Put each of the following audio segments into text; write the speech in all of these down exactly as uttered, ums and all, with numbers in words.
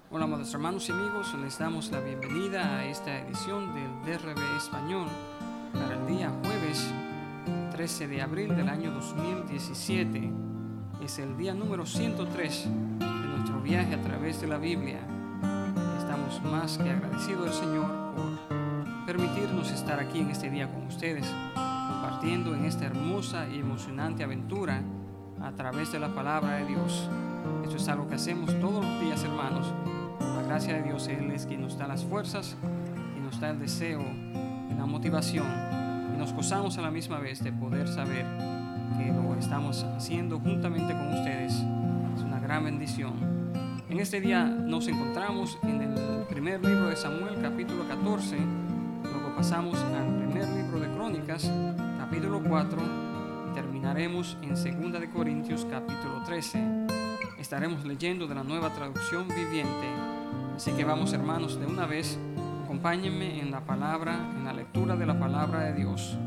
Hola, amados hermanos y amigos, les damos la bienvenida a esta edición del D R B Español para el día jueves trece de abril del año dos mil diecisiete. Es el día número ciento tres de nuestro viaje a través de la Biblia. Estamos más que agradecidos al Señor por permitirnos estar aquí en este día con ustedes, compartiendo en esta hermosa y emocionante aventura a través de la palabra de Dios. Esto es algo que hacemos todos los días, hermanos. Por la gracia de Dios, Él es quien nos da las fuerzas, quien nos da el deseo y la motivación, y nos gozamos a la misma vez de poder saber que lo estamos haciendo juntamente con ustedes. Es una gran bendición. En este día nos encontramos en el primer libro de Samuel, capítulo catorce. Luego pasamos al primer libro de Crónicas, capítulo cuatro. Y terminaremos en segunda de Corintios, capítulo trece. Estaremos leyendo de la Nueva Traducción Viviente. Así que vamos, hermanos, de una vez, acompáñenme en la palabra, en la lectura de la palabra de Dios.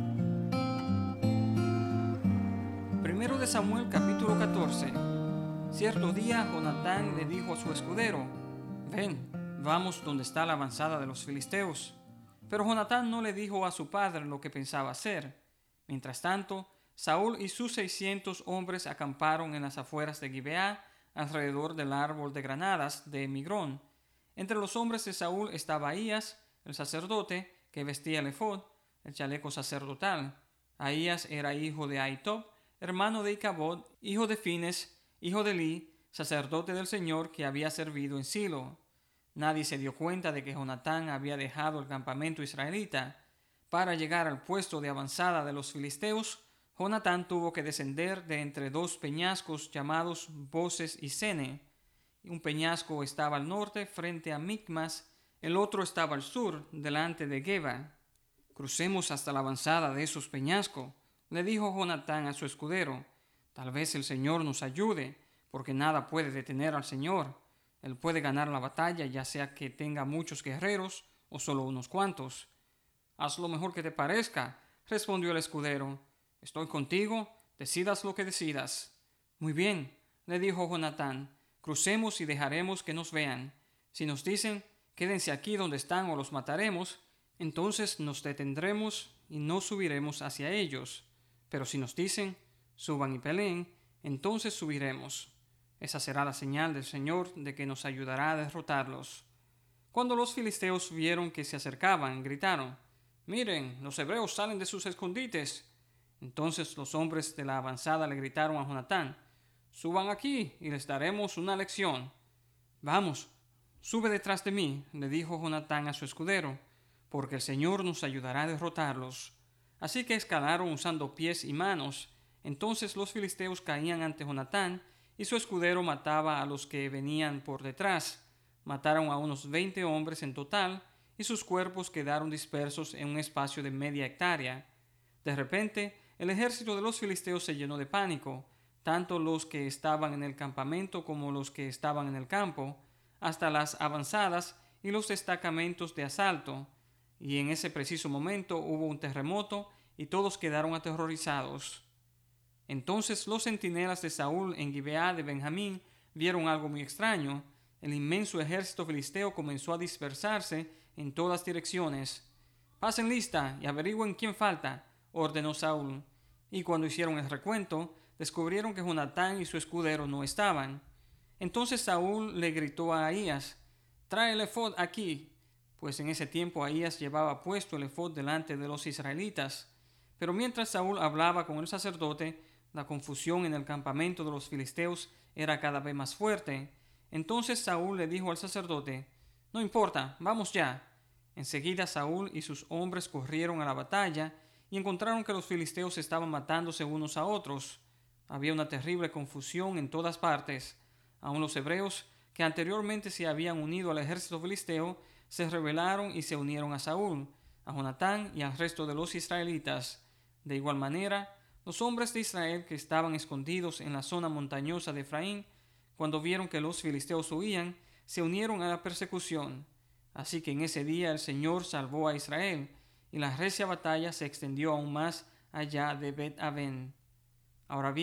Primero de Samuel, capítulo catorce. Cierto día Jonatán le dijo a su escudero: ven, vamos donde está la avanzada de los filisteos. Pero Jonatán no le dijo a su padre lo que pensaba hacer. Mientras tanto, Saúl y sus seiscientos hombres acamparon en las afueras de Gibeá, alrededor del árbol de granadas de Migrón. Entre los hombres de Saúl estaba Ahías, el sacerdote, que vestía el efod, el chaleco sacerdotal. Ahías era hijo de Ahitob, hermano de Icabod, hijo de Fines, hijo de Eli, sacerdote del Señor, que había servido en Silo. Nadie se dio cuenta de que Jonatán había dejado el campamento israelita. Para llegar al puesto de avanzada de los filisteos, Jonatán tuvo que descender de entre dos peñascos llamados Boses y Sene. Un peñasco estaba al norte, frente a Micmas, el otro estaba al sur, delante de Geba. Crucemos hasta la avanzada de esos peñascos, le dijo Jonatán a su escudero. Tal vez el Señor nos ayude, porque nada puede detener al Señor. Él puede ganar la batalla, ya sea que tenga muchos guerreros o solo unos cuantos. Haz lo mejor que te parezca, respondió el escudero. Estoy contigo, decidas lo que decidas. Muy bien, le dijo Jonatán, crucemos y dejaremos que nos vean. Si nos dicen, quédense aquí donde están o los mataremos, entonces nos detendremos y no subiremos hacia ellos. Pero si nos dicen, suban y peleen, entonces subiremos. Esa será la señal del Señor de que nos ayudará a derrotarlos. Cuando los filisteos vieron que se acercaban, gritaron: miren, los hebreos salen de sus escondites. Entonces los hombres de la avanzada le gritaron a Jonatán: suban aquí y les daremos una lección. Vamos, sube detrás de mí, le dijo Jonatán a su escudero, porque el Señor nos ayudará a derrotarlos. Así que escalaron usando pies y manos. Entonces los filisteos caían ante Jonatán, y su escudero mataba a los que venían por detrás. Mataron a unos veinte hombres en total, y sus cuerpos quedaron dispersos en un espacio de media hectárea. De repente, el ejército de los filisteos se llenó de pánico, tanto los que estaban en el campamento como los que estaban en el campo, hasta las avanzadas y los destacamentos de asalto. Y en ese preciso momento hubo un terremoto y todos quedaron aterrorizados. Entonces los centinelas de Saúl en Gibeá de Benjamín vieron algo muy extraño. El inmenso ejército filisteo comenzó a dispersarse en todas direcciones. Pasen lista y averigüen quién falta, ordenó Saúl. Y cuando hicieron el recuento, descubrieron que Jonatán y su escudero no estaban. Entonces Saúl le gritó a Ahías: trae el efod aquí, pues en ese tiempo Ahías llevaba puesto el efod delante de los israelitas. Pero mientras Saúl hablaba con el sacerdote, la confusión en el campamento de los filisteos era cada vez más fuerte. Entonces Saúl le dijo al sacerdote: no importa, vamos ya. Enseguida Saúl y sus hombres corrieron a la batalla y encontraron que los filisteos estaban matándose unos a otros. Había una terrible confusión en todas partes. Aun los hebreos, que anteriormente se habían unido al ejército filisteo, se rebelaron y se unieron a Saúl, a Jonatán y al resto de los israelitas. De igual manera, los hombres de Israel que estaban escondidos en la zona montañosa de Efraín, cuando vieron que los filisteos huían, se unieron a la persecución. Así que en ese día el Señor salvó a Israel, y la recia batalla se extendió aún más allá de Bet-Aven. Ahora bien,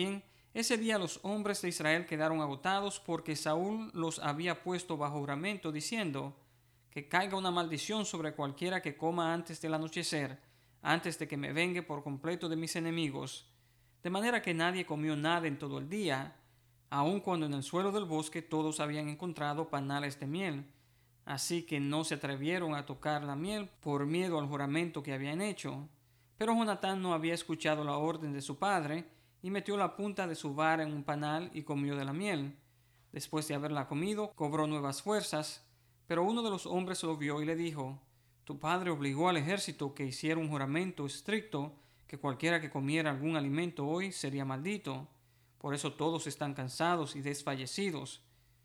Ese día los hombres de Israel quedaron agotados porque Saúl los había puesto bajo juramento diciendo: que caiga una maldición sobre cualquiera que coma antes del anochecer, antes de que me vengue por completo de mis enemigos. De manera que nadie comió nada en todo el día, aun cuando en el suelo del bosque todos habían encontrado panales de miel. Así que no se atrevieron a tocar la miel por miedo al juramento que habían hecho. Pero Jonatán no había escuchado la orden de su padre, y metió la punta de su vara en un panal y comió de la miel. Después de haberla comido, cobró nuevas fuerzas, pero uno de los hombres lo vio y le dijo: tu padre obligó al ejército que hiciera un juramento estricto que cualquiera que comiera algún alimento hoy sería maldito. Por eso todos están cansados y desfallecidos.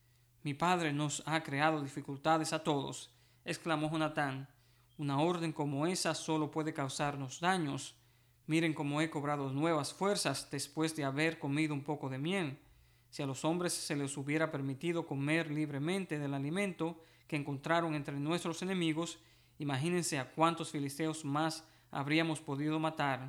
Mi padre nos ha creado dificultades a todos, exclamó Jonatán. Una orden como esa solo puede causarnos daños. Miren cómo he cobrado nuevas fuerzas después de haber comido un poco de miel. Si a los hombres se les hubiera permitido comer libremente del alimento que encontraron entre nuestros enemigos, imagínense a cuántos filisteos más habríamos podido matar.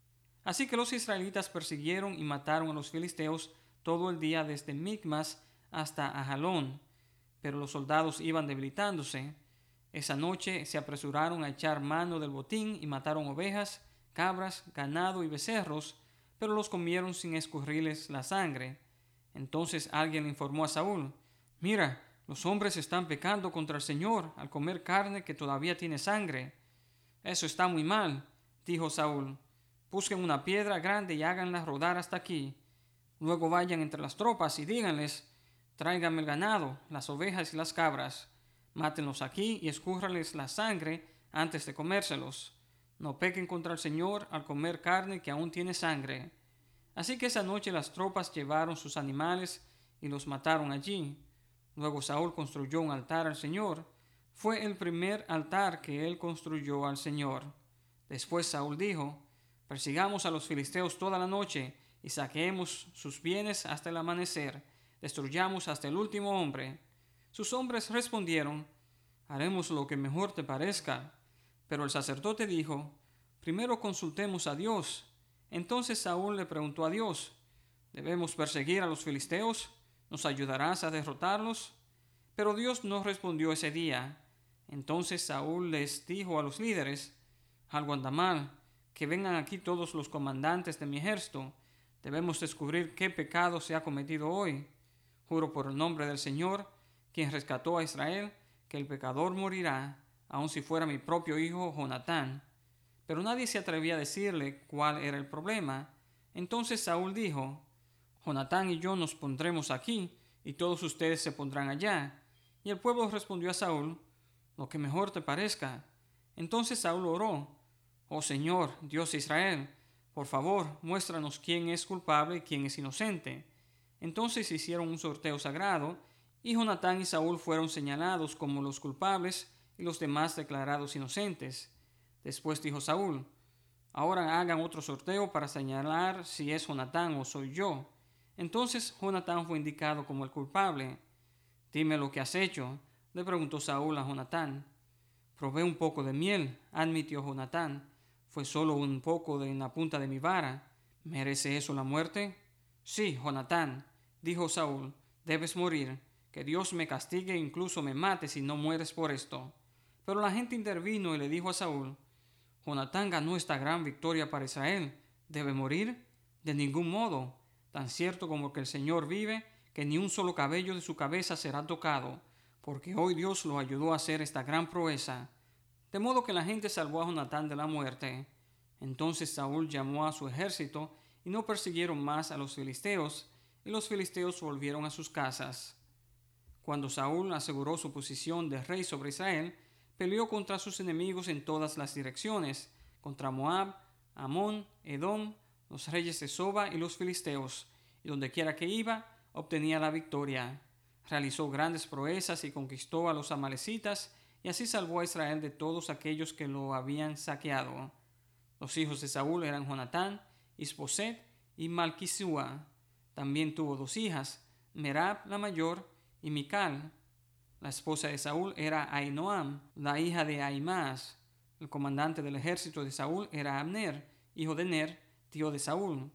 Así que los israelitas persiguieron y mataron a los filisteos todo el día desde Micmas hasta Ajalón, pero los soldados iban debilitándose. Esa noche se apresuraron a echar mano del botín y mataron ovejas, cabras, ganado y becerros, pero los comieron sin escurrirles la sangre. Entonces alguien le informó a Saúl: mira, los hombres están pecando contra el Señor al comer carne que todavía tiene sangre. Eso está muy mal, dijo Saúl. Busquen una piedra grande y háganla rodar hasta aquí. Luego vayan entre las tropas y díganles: tráiganme el ganado, las ovejas y las cabras. Mátenlos aquí y escúrrales la sangre antes de comérselos. No pequen contra el Señor al comer carne que aún tiene sangre. Así que esa noche las tropas llevaron sus animales y los mataron allí. Luego Saúl construyó un altar al Señor. Fue el primer altar que él construyó al Señor. Después Saúl dijo: persigamos a los filisteos toda la noche y saqueemos sus bienes hasta el amanecer. Destruyamos hasta el último hombre. Sus hombres respondieron: haremos lo que mejor te parezca. Pero el sacerdote dijo: primero consultemos a Dios. Entonces Saúl le preguntó a Dios: ¿debemos perseguir a los filisteos? ¿Nos ayudarás a derrotarlos? Pero Dios no respondió ese día. Entonces Saúl les dijo a los líderes: algo anda mal, que vengan aquí todos los comandantes de mi ejército. Debemos descubrir qué pecado se ha cometido hoy. Juro por el nombre del Señor, quien rescató a Israel, que el pecador morirá, aun si fuera mi propio hijo Jonatán. Pero nadie se atrevía a decirle cuál era el problema. Entonces Saúl dijo: Jonatán y yo nos pondremos aquí, y todos ustedes se pondrán allá. Y el pueblo respondió a Saúl: lo que mejor te parezca. Entonces Saúl oró: oh Señor, Dios de Israel, por favor, muéstranos quién es culpable y quién es inocente. Entonces hicieron un sorteo sagrado, y Jonatán y Saúl fueron señalados como los culpables y los demás declarados inocentes. Después dijo Saúl: ahora hagan otro sorteo para señalar si es Jonatán o soy yo. Entonces Jonatán fue indicado como el culpable. Dime lo que has hecho, le preguntó Saúl a Jonatán. Probé un poco de miel, admitió Jonatán. Fue solo un poco de en la punta de mi vara. ¿Merece eso la muerte? Sí, Jonatán, dijo Saúl, debes morir. Que Dios me castigue e incluso me mate si no mueres por esto. Pero la gente intervino y le dijo a Saúl: Jonatán ganó esta gran victoria para Israel. ¿Debe morir? De ningún modo. Tan cierto como que el Señor vive, que ni un solo cabello de su cabeza será tocado, porque hoy Dios lo ayudó a hacer esta gran proeza. De modo que la gente salvó a Jonatán de la muerte. Entonces Saúl llamó a su ejército y no persiguieron más a los filisteos, y los filisteos volvieron a sus casas. Cuando Saúl aseguró su posición de rey sobre Israel, peleó contra sus enemigos en todas las direcciones, contra Moab, Amón, Edom, los reyes de Soba y los filisteos, y donde quiera que iba, obtenía la victoria. Realizó grandes proezas y conquistó a los amalecitas, y así salvó a Israel de todos aquellos que lo habían saqueado. Los hijos de Saúl eran Jonatán, Isboset y Malquisúa. También tuvo dos hijas, Merab la mayor y Mical. La esposa de Saúl era Ahinoam, la hija de Ahimaas. El comandante del ejército de Saúl era Abner, hijo de Ner, tío de Saúl.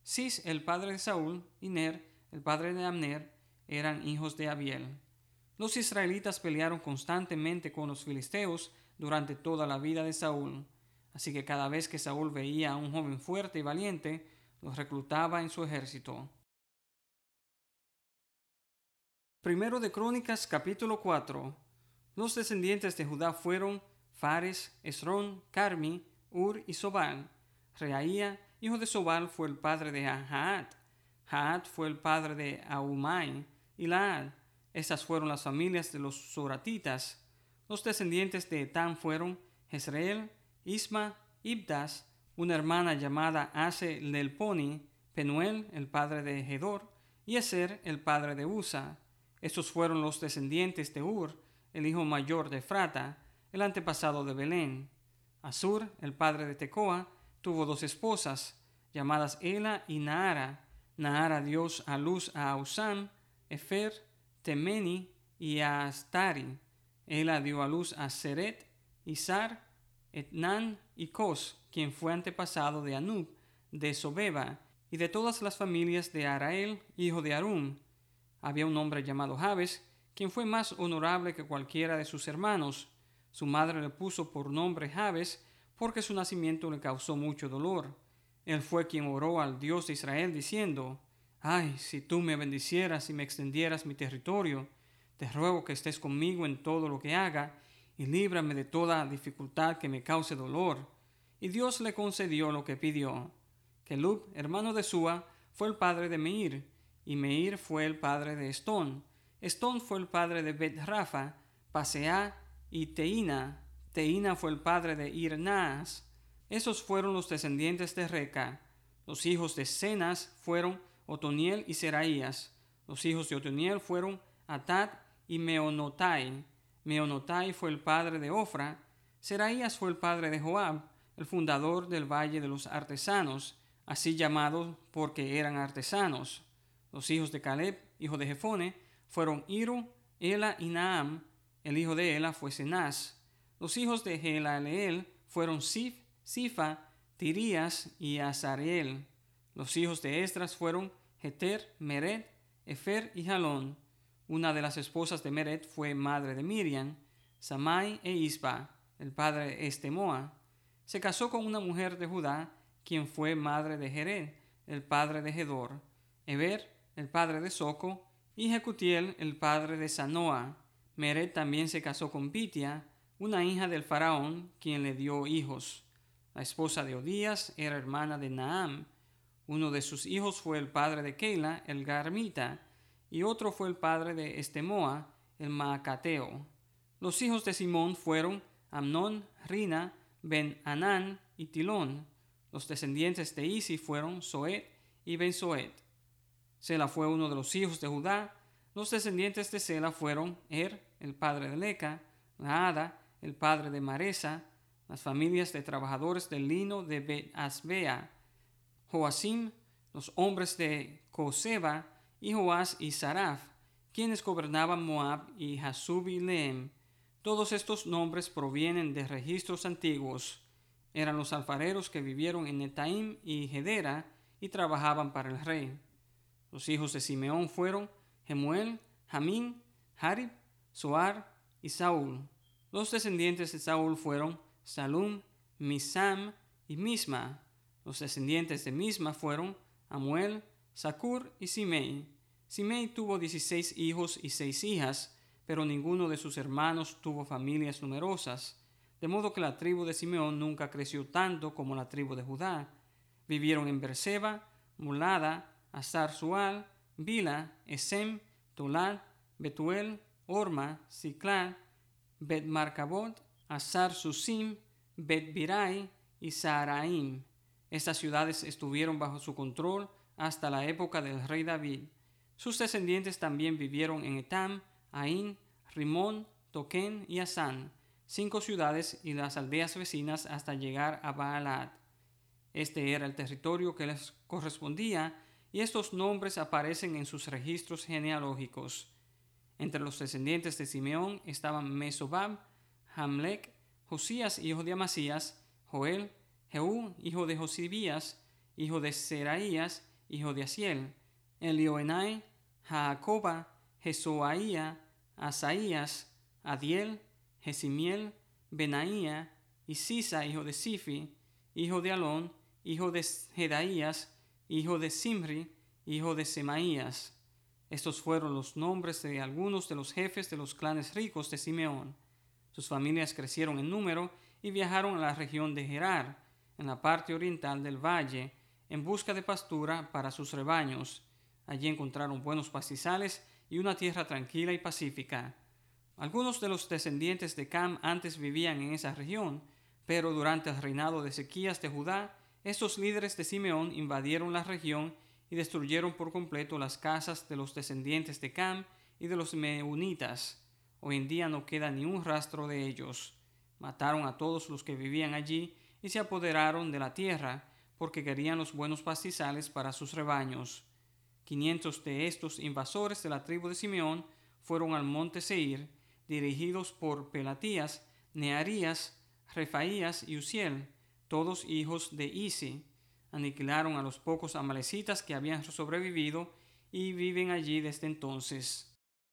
Cis, el padre de Saúl, y Ner, el padre de Abner, eran hijos de Abiel. Los israelitas pelearon constantemente con los filisteos durante toda la vida de Saúl, así que cada vez que Saúl veía a un joven fuerte y valiente, los reclutaba en su ejército. Primero de Crónicas, capítulo cuatro. Los descendientes de Judá fueron Fares, Esrón, Carmi, Ur y Sobal. Reaía, hijo de Sobal, fue el padre de Jaat. Jaat fue el padre de Ahumai y Laad. Estas fueron las familias de los soratitas. Los descendientes de Etam fueron Jezreel, Isma, Ibdas, una hermana llamada Ase Lelponi, Penuel, el padre de Gedor, y Eser, el padre de Usa. Estos fueron los descendientes de Ur, el hijo mayor de Efrata, el antepasado de Belén. Asur, el padre de Tecoa, tuvo dos esposas, llamadas Ela y Naara. Naara dio a luz a Usam, Efer, Temeni y a Astari. Ela dio a luz a Seret, Isar, Etnan y Cos, quien fue antepasado de Anub, de Sobeba, y de todas las familias de Arael, hijo de Arum. Había un hombre llamado Jabes, quien fue más honorable que cualquiera de sus hermanos. Su madre le puso por nombre Jabes, porque su nacimiento le causó mucho dolor. Él fue quien oró al Dios de Israel, diciendo: «Ay, si tú me bendicieras y me extendieras mi territorio, te ruego que estés conmigo en todo lo que haga, y líbrame de toda dificultad que me cause dolor». Y Dios le concedió lo que pidió. Kelub, hermano de Sua, fue el padre de Meir, y Meir fue el padre de Estón. Estón fue el padre de Bet-Rafa, Paseá y Teína. Teína fue el padre de Ir-Naas. Esos fueron los descendientes de Reca. Los hijos de Cenas fueron Otoniel y Seraías. Los hijos de Otoniel fueron Atad y Meonotai. Meonotai fue el padre de Ofra. Seraías fue el padre de Joab, el fundador del Valle de los Artesanos, así llamados porque eran artesanos. Los hijos de Caleb, hijo de Jefone, fueron Iru, Ela y Naam. El hijo de Ela fue Cenaz. Los hijos de Gelaleel fueron Sif, Sifa, Tirías y Azareel. Los hijos de Esdras fueron Jeter, Meret, Efer y Jalón. Una de las esposas de Meret fue madre de Miriam, Samai e Isba, el padre de Estemoa. Se casó con una mujer de Judá, quien fue madre de Jered, el padre de Gedor, Eber, el padre de Soco, y Jecutiel, el padre de Sanoa. Meret también se casó con Pitia, una hija del faraón, quien le dio hijos. La esposa de Odías era hermana de Naam. Uno de sus hijos fue el padre de Keila, el Garmita, y otro fue el padre de Estemoa, el Maacateo. Los hijos de Simón fueron Amnón, Rina, Ben-Anán y Tilón. Los descendientes de Isi fueron Zoet y Ben-Zoet. Sela fue uno de los hijos de Judá. Los descendientes de Sela fueron Er, el padre de Leca, Naada, el padre de Maresa, las familias de trabajadores del lino de Bet-Asbea, Joacim, los hombres de Coseba, y Joás y Saraf, quienes gobernaban Moab, y Jasub y Lehem. Todos estos nombres provienen de registros antiguos. Eran los alfareros que vivieron en Netaim y Gedera y trabajaban para el rey. Los hijos de Simeón fueron Jemuel, Jamín, Jarib, Soar y Saúl. Los descendientes de Saúl fueron Salum, Misam y Misma. Los descendientes de Misma fueron Amuel, Zacur y Simei. Simei tuvo dieciséis hijos y seis hijas, pero ninguno de sus hermanos tuvo familias numerosas, de modo que la tribu de Simeón nunca creció tanto como la tribu de Judá. Vivieron en Berseba, Mulada, Asar Sual, Bila, Esem, Tolad, Betuel, Orma, Siclad, Bet Marcabot, Asar Susim, Bet Birai y Saaraim. Estas ciudades estuvieron bajo su control hasta la época del rey David. Sus descendientes también vivieron en Etam, Ain, Rimón, Toquén y Asán, cinco ciudades y las aldeas vecinas hasta llegar a Baalat. Este era el territorio que les correspondía, y estos nombres aparecen en sus registros genealógicos. Entre los descendientes de Simeón estaban Mesobab, Hamlec, Josías, hijo de Amasías, Joel, Jehú, hijo de Josibías, hijo de Seraías, hijo de Asiel, Elioenai, Jaacoba, Jesoaía, Asaías, Adiel, Jesimiel, Benaía, y Sisa, hijo de Sifi, hijo de Alón, hijo de Jedaías, hijo de Simri, hijo de Semaías. Estos fueron los nombres de algunos de los jefes de los clanes ricos de Simeón. Sus familias crecieron en número y viajaron a la región de Gerar, en la parte oriental del valle, en busca de pastura para sus rebaños. Allí encontraron buenos pastizales y una tierra tranquila y pacífica. Algunos de los descendientes de Cam antes vivían en esa región, pero durante el reinado de Ezequías de Judá, estos líderes de Simeón invadieron la región y destruyeron por completo las casas de los descendientes de Cam y de los meunitas. Hoy en día no queda ni un rastro de ellos. Mataron a todos los que vivían allí y se apoderaron de la tierra, porque querían los buenos pastizales para sus rebaños. Quinientos de estos invasores de la tribu de Simeón fueron al monte Seir, dirigidos por Pelatías, Nearías, Refaías y Uziel, todos hijos de Isi. Aniquilaron a los pocos amalecitas que habían sobrevivido y viven allí desde entonces.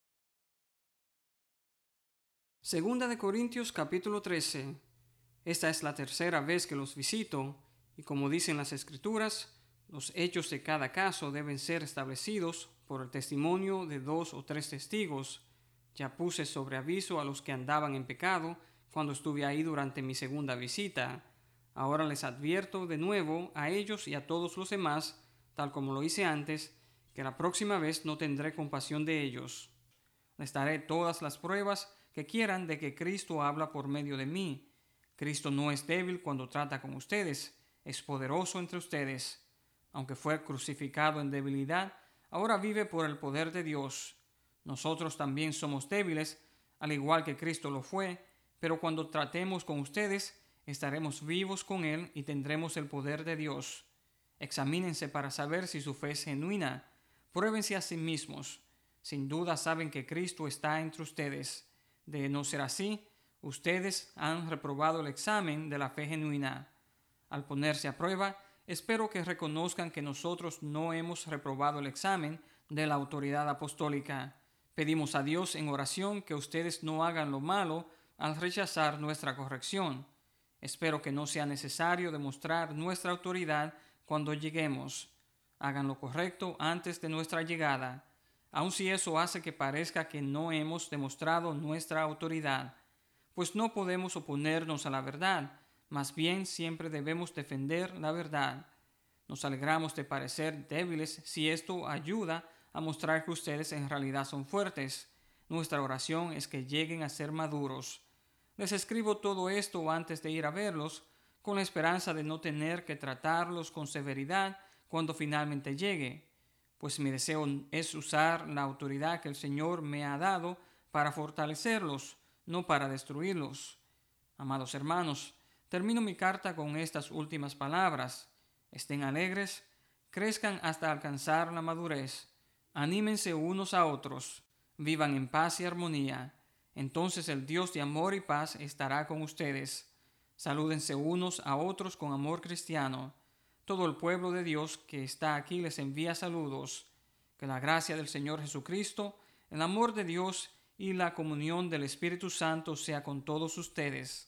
Segunda de Corintios capítulo trece. Esta es la tercera vez que los visito, y como dicen las Escrituras, los hechos de cada caso deben ser establecidos por el testimonio de dos o tres testigos. Ya puse sobre aviso a los que andaban en pecado cuando estuve ahí durante mi segunda visita. Ahora les advierto de nuevo a ellos y a todos los demás, tal como lo hice antes, que la próxima vez no tendré compasión de ellos. Les daré todas las pruebas que quieran de que Cristo habla por medio de mí. Cristo no es débil cuando trata con ustedes, es poderoso entre ustedes. Aunque fue crucificado en debilidad, ahora vive por el poder de Dios. Nosotros también somos débiles, al igual que Cristo lo fue, pero cuando tratemos con ustedes, estaremos vivos con Él y tendremos el poder de Dios. Examínense para saber si su fe es genuina. Pruébense a sí mismos. Sin duda saben que Cristo está entre ustedes. De no ser así, ustedes han reprobado el examen de la fe genuina. Al ponerse a prueba, espero que reconozcan que nosotros no hemos reprobado el examen de la autoridad apostólica. Pedimos a Dios en oración que ustedes no hagan lo malo al rechazar nuestra corrección. Espero que no sea necesario demostrar nuestra autoridad cuando lleguemos. Hagan lo correcto antes de nuestra llegada, aun si eso hace que parezca que no hemos demostrado nuestra autoridad, pues no podemos oponernos a la verdad, más bien siempre debemos defender la verdad. Nos alegramos de parecer débiles si esto ayuda a mostrar que ustedes en realidad son fuertes. Nuestra oración es que lleguen a ser maduros. Les escribo todo esto antes de ir a verlos, con la esperanza de no tener que tratarlos con severidad cuando finalmente llegue, pues mi deseo es usar la autoridad que el Señor me ha dado para fortalecerlos, no para destruirlos. Amados hermanos, termino mi carta con estas últimas palabras. Estén alegres, crezcan hasta alcanzar la madurez, anímense unos a otros, vivan en paz y armonía. Entonces el Dios de amor y paz estará con ustedes. Salúdense unos a otros con amor cristiano. Todo el pueblo de Dios que está aquí les envía saludos. Que la gracia del Señor Jesucristo, el amor de Dios y la comunión del Espíritu Santo sea con todos ustedes.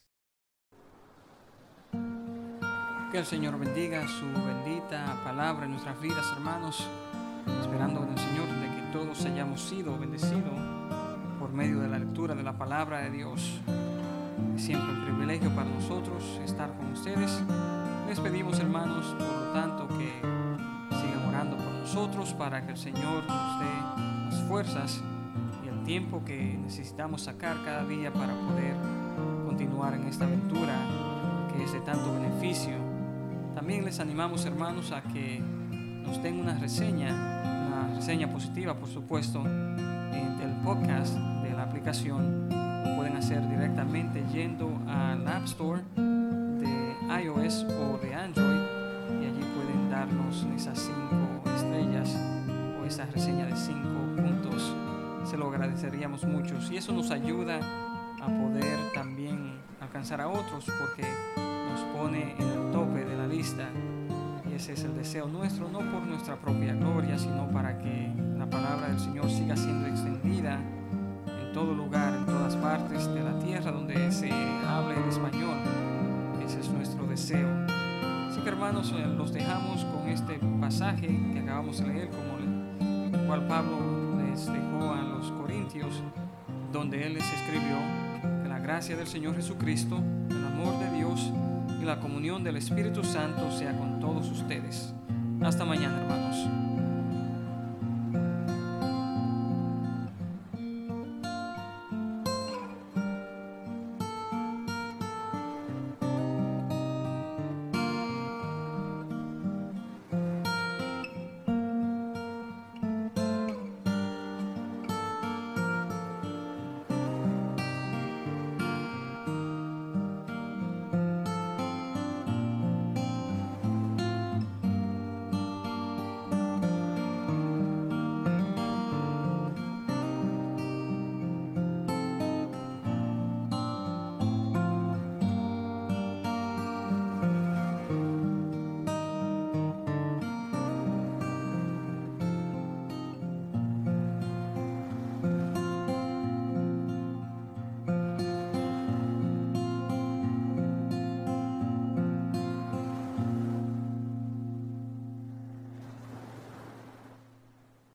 Que el Señor bendiga su bendita palabra en nuestras vidas, hermanos, esperando en el Señor de que todos hayamos sido bendecidos por medio de la lectura de la palabra de Dios. Es siempre un privilegio para nosotros estar con ustedes. Les pedimos, hermanos, por lo tanto, que sigan orando por nosotros para que el Señor nos dé las fuerzas y el tiempo que necesitamos sacar cada día para poder continuar en esta aventura que es de tanto beneficio. También les animamos, hermanos, a que nos den una reseña, una reseña positiva, por supuesto, en el podcast de la aplicación. Lo pueden hacer directamente yendo al App Store de iOS o de Android y allí pueden darnos esas cinco estrellas o esa reseña de cinco puntos. Se lo agradeceríamos mucho y eso nos ayuda a poder también alcanzar a otros porque nos pone en el tope de la lista y Y ese es el deseo nuestro, no por nuestra propia gloria, sino para que la palabra del Señor siga siendo extendida en todo lugar, en todas partes de la tierra donde se hable el español. Ese es nuestro deseo. Así que, hermanos, los dejamos con este pasaje que acabamos de leer, como el cual Pablo les dejó a los corintios, donde él les escribió: que la gracia del Señor Jesucristo, el amor de Dios y la comunión del Espíritu Santo sea con todos ustedes. Hasta mañana, hermanos.